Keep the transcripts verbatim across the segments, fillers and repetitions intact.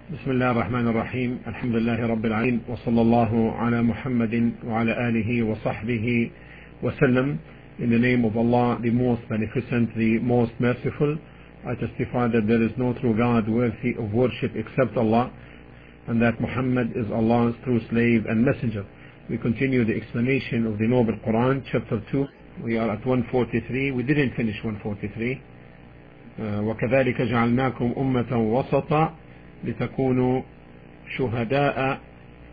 بسم الله الرحمن الرحيم الحمد لله رب العالمين وصلى الله على محمد وعلى آله وصحبه وسلم. In the name of Allah, the most beneficent, the most merciful, I testify that there is no true God worthy of worship except Allah, and that Muhammad is Allah's true slave and messenger. We continue the explanation of the Noble Quran, chapter two. We are at one forty-three. We didn't finish one forty-three. وكذلك جعلناكم أمة وسطا لتكونوا شهداء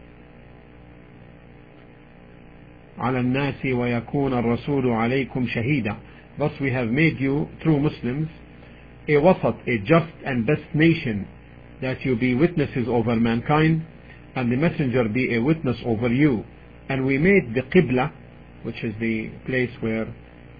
على الناس ويكون الرسول عليكم شهيدا. Thus we have made you, true Muslims, a wasat, a just and best nation, that you be witnesses over mankind, and the messenger be a witness over you. And we made the Qibla, which is the place where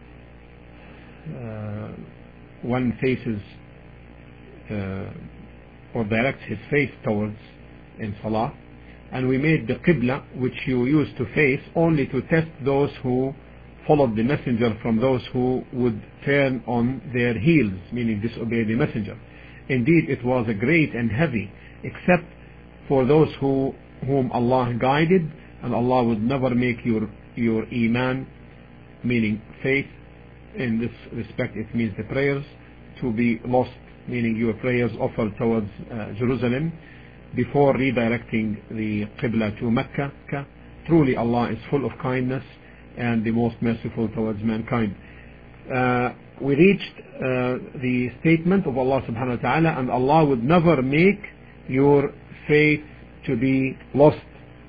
uh, one faces uh, or directs his face towards in Salah, and we made the Qibla, which you used to face, only to test those who followed the messenger from those who would turn on their heels, meaning disobey the messenger. Indeed, it was a great and heavy, except for those who whom Allah guided, and Allah would never make your your iman, meaning faith, in this respect it means the prayers, to be lost, meaning your prayers offered towards uh, Jerusalem before redirecting the Qibla to Mecca. Truly Allah is full of kindness and the most merciful towards mankind. Uh, we reached uh, the statement of Allah subhanahu wa ta'ala, and Allah would never make your faith to be lost.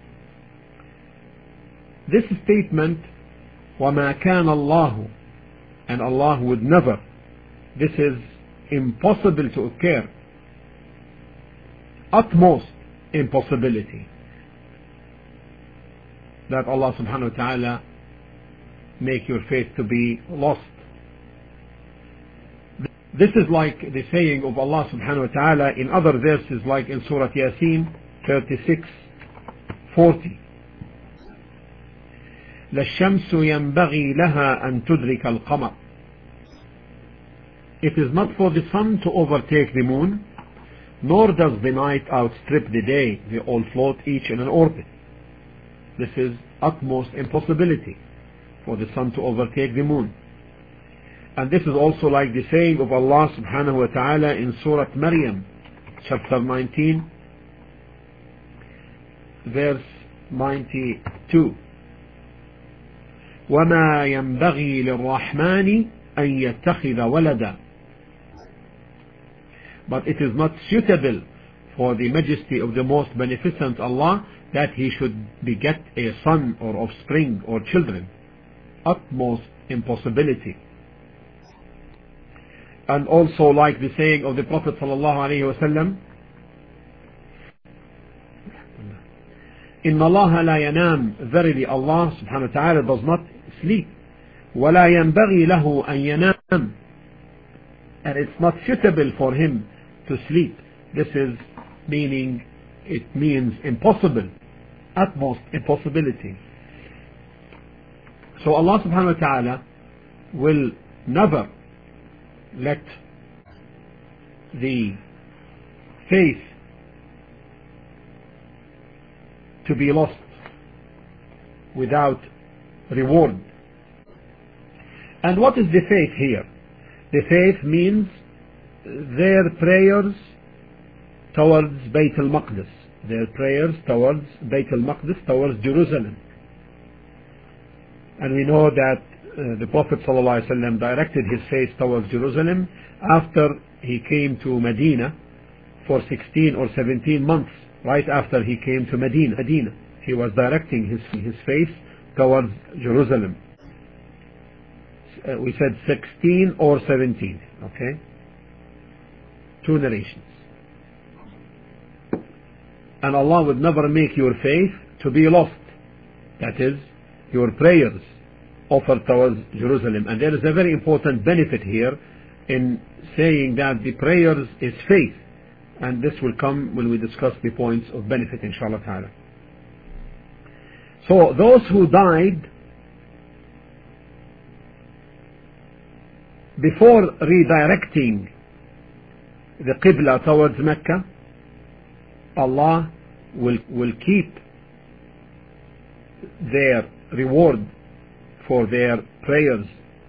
This statement, وَمَا كَانَ اللَّهُ, and Allah would never, this is impossible to occur, utmost impossibility, that Allah subhanahu wa ta'ala make your faith to be lost. This is like the saying of Allah subhanahu wa ta'ala in other verses, like in Surah Yasin thirty-six forty. لَلشَّمْسُ يَنْبَغِي لَهَا أَن تُدْرِكَ الْقَمَرَ. It is not for the sun to overtake the moon, nor does the night outstrip the day. They all float each in an orbit. This is utmost impossibility for the sun to overtake the moon. And this is also like the saying of Allah subhanahu wa ta'ala in Surah Maryam, chapter nineteen, verse ninety-two. وَمَا يَنْبَغِي لِلرَّحْمَنِ أَنْ يَتَّخِذَ وَلَدًا. But it is not suitable for the majesty of the most beneficent Allah that he should beget a son or offspring or children. Utmost impossibility. And also like the saying of the Prophet sallallahu alaihi wasallam, إِنَّ اللَّهَ لَا يَنَامُ, verily Allah subhanahu wa ta'ala does not sleep, وَلَا يَنْبَغِي لَهُ أَنْ يَنَامُ, and it's not suitable for him to sleep. This is meaning, it means impossible, utmost impossibility. So Allah subhanahu wa ta'ala will never let the faith to be lost without reward. And what is the faith here? The faith means their prayers towards Bayt al-Maqdis, their prayers towards Bayt al-Maqdis, towards Jerusalem. And we know that uh, the Prophet ﷺ directed his face towards Jerusalem after he came to Medina for sixteen or seventeen months. Right after he came to Medina, Medina he was directing his, his face towards Jerusalem. Uh, we said sixteen or seventeen, okay? Two narrations. And Allah would never make your faith to be lost. That is, your prayers offered towards Jerusalem. And there is a very important benefit here in saying that the prayers is faith. And this will come when we discuss the points of benefit, inshallah ta'ala. So those who died before redirecting the Qibla towards Mecca, Allah will, will keep their reward for their prayers.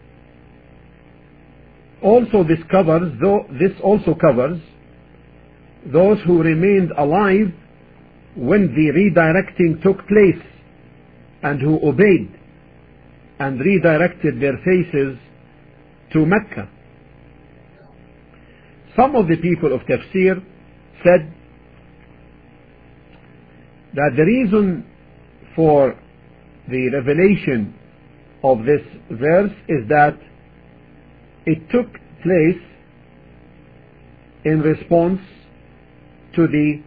Also this covers, though, this also covers those who remained alive when the redirecting took place and who obeyed and redirected their faces to Mecca. Some of the people of Tafsir said that the reason for the revelation of this verse is that it took place in response to the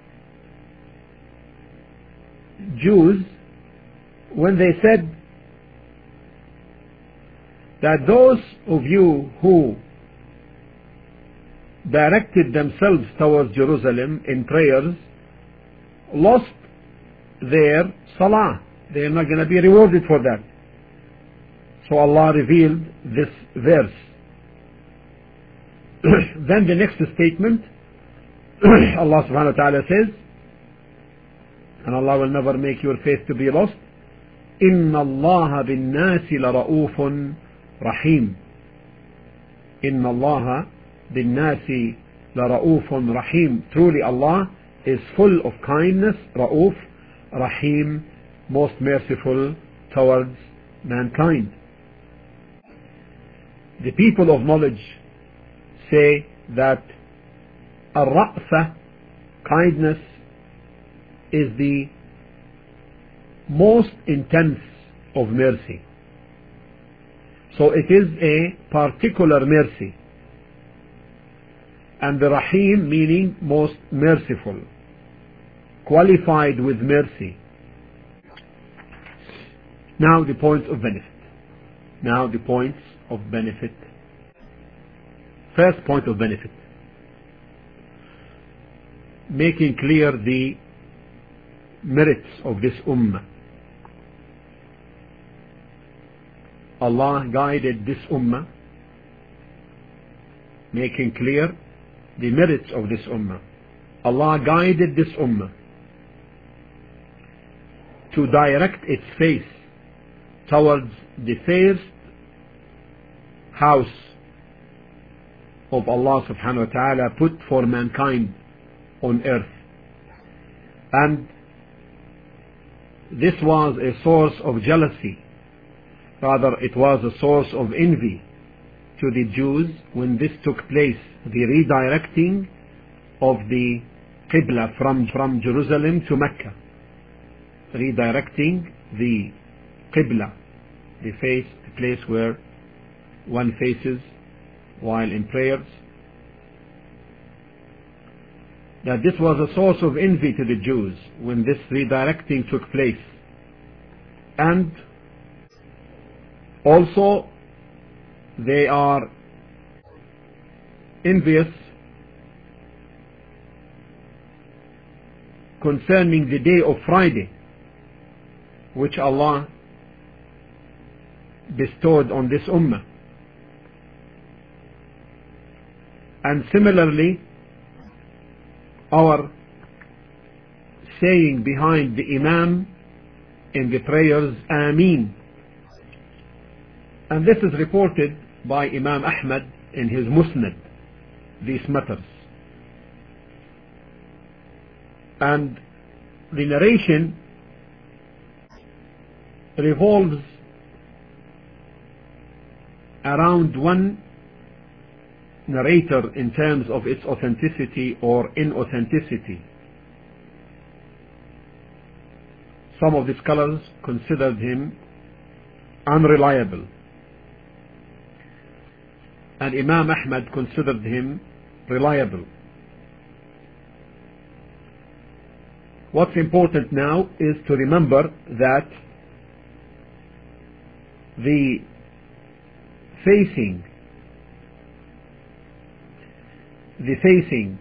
Jews when they said that those of you who directed themselves towards Jerusalem in prayers lost their salah. They are not going to be rewarded for that. So Allah revealed this verse. Then the next statement, Allah subhanahu wa ta'ala says, and Allah will never make your face to be lost, إِنَّ اللَّهَ بِالنَّاسِ لَرَؤُوفٌ رَحِيمٌ. إِنَّ اللَّهَ بِالنَّاسِ لَرَؤُوفٌ رَحِيمٌ. Truly Allah is full of kindness, Ra'uf, Rahim, most merciful towards mankind. The people of knowledge say that Ar-Ra'fa, kindness, is the most intense of mercy. So it is a particular mercy. And the Rahim meaning most merciful, qualified with mercy. Now the points of benefit. Now the points of benefit. First point of benefit, making clear the merits of this ummah. Allah guided this ummah, making clear the merits of this ummah. Allah guided this ummah to direct its face towards the first house of Allah subhanahu wa ta'ala put for mankind on earth. And this was a source of jealousy. Rather, it was a source of envy to the Jews when this took place, the redirecting of the Qibla from, from Jerusalem to Mecca. Redirecting the Qibla, the face, the place where one faces while in prayers. That this was a source of envy to the Jews when this redirecting took place. And also they are envious concerning the day of Friday, which Allah bestowed on this ummah. And similarly, our saying behind the Imam in the prayers, Ameen. And this is reported by Imam Ahmad in his Musnad, these matters. And the narration revolves around one narrator in terms of its authenticity or inauthenticity. Some of the scholars considered him unreliable, and Imam Ahmad considered him reliable. What's important now is to remember that the facing the facing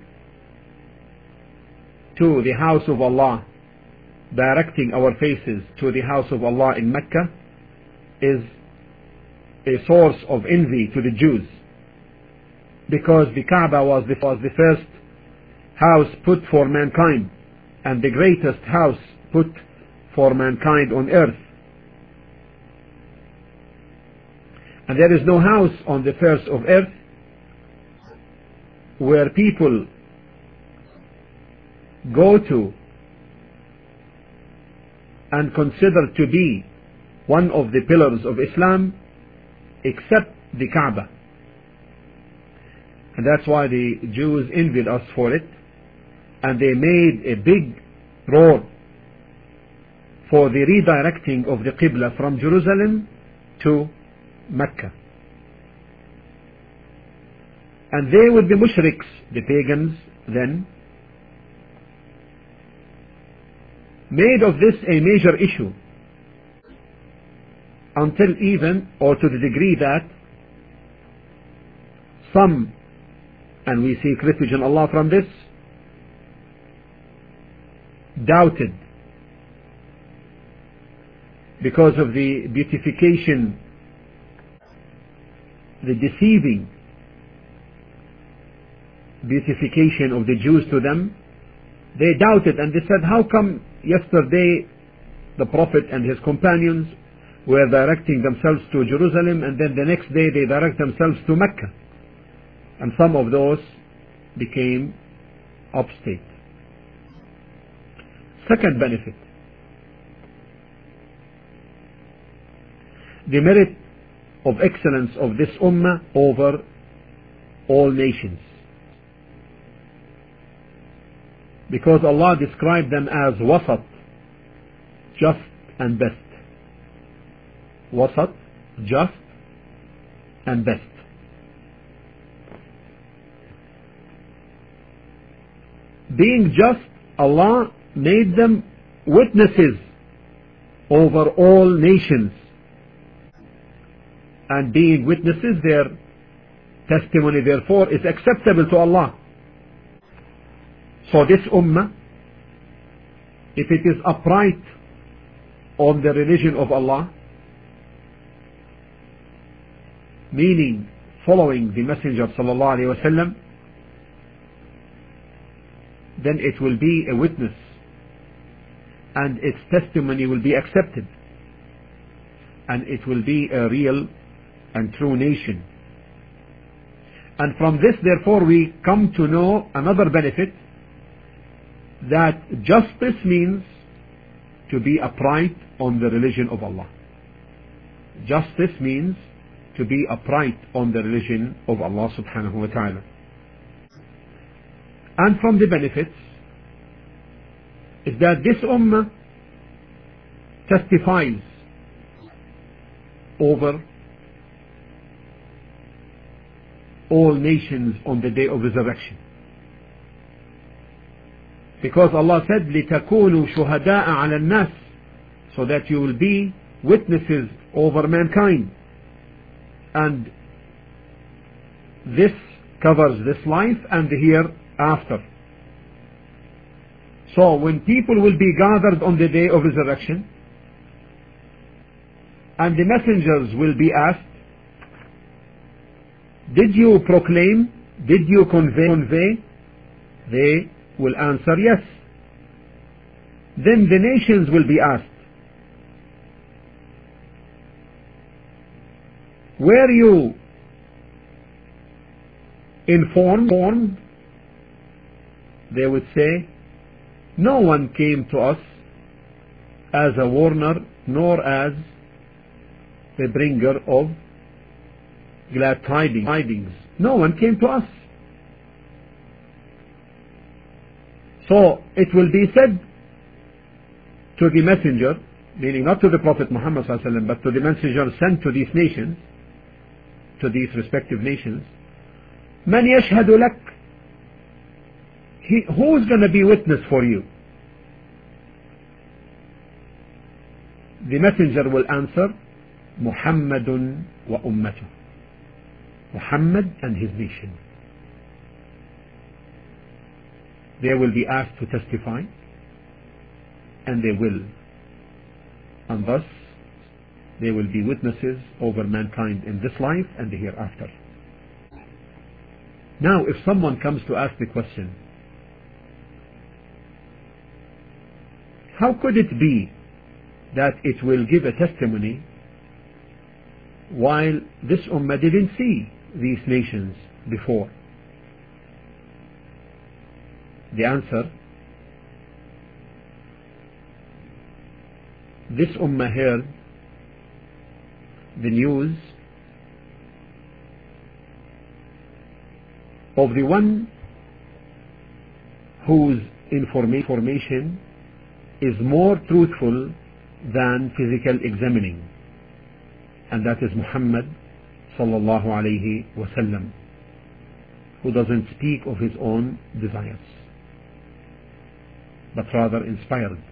to the house of Allah, directing our faces to the house of Allah in Mecca, is a source of envy to the Jews, because the Kaaba was the, was the first house put for mankind. and the greatest house put for mankind on earth. And there is no house on the face of earth where people go to and consider to be one of the pillars of Islam except the Kaaba. And that's why the Jews envied us for it, and they made a big road for the redirecting of the Qibla from Jerusalem to Mecca. And they with the mushriks, the pagans then, made of this a major issue, until even, or to the degree that some, and we seek refuge in Allah from this, doubted because of the beautification, the deceiving beautification of the Jews to them. They doubted, and they said, how come yesterday the Prophet and his companions were directing themselves to Jerusalem, and then the next day they direct themselves to Mecca? And some of those became upstate. Second benefit, the merit of excellence of this ummah over all nations, because Allah described them as wasat, just and best. Wasat, just and best. Being just, Allah made them witnesses over all nations, and being witnesses, their testimony therefore is acceptable to Allah. So this ummah, if it is upright on the religion of Allah, meaning following the Messenger sallallahu alaihi wasallam, then it will be a witness and its testimony will be accepted, and it will be a real and true nation. And from this therefore we come to know another benefit, that justice means to be upright on the religion of Allah. Justice means to be upright on the religion of Allah subhanahu wa ta'ala. And from the benefits is that this ummah testifies over all nations on the day of resurrection. Because Allah said, لِتَكُونُوا شُهَدَاءَ عَلَى النَّاسِ, so that you will be witnesses over mankind. And this covers this life and the hereafter. So when people will be gathered on the day of resurrection, and the messengers will be asked, did you proclaim, did you convey, convey? They will answer yes. Then the nations will be asked, were you informed? They would say, no one came to us as a warner, nor as the bringer of glad tidings. No one came to us. So it will be said to the messenger, meaning not to the Prophet Muhammad sallallahu alaihi wasallam, but to the messenger sent to these nations, to these respective nations, Man yashhadu lak, who's going to be witness for you? The messenger will answer, Muhammadun wa ummatuh, Muhammad and his nation. They will be asked to testify, and they will, and thus they will be witnesses over mankind in this life and the hereafter. Now if someone comes to ask the question, how could it be that it will give a testimony while this ummah didn't see these nations before? The answer: this ummah heard the news of the one whose information is more truthful than physical examining, and that is Muhammad sallallahu alayhi wasallam, who doesn't speak of his own desires but rather inspired.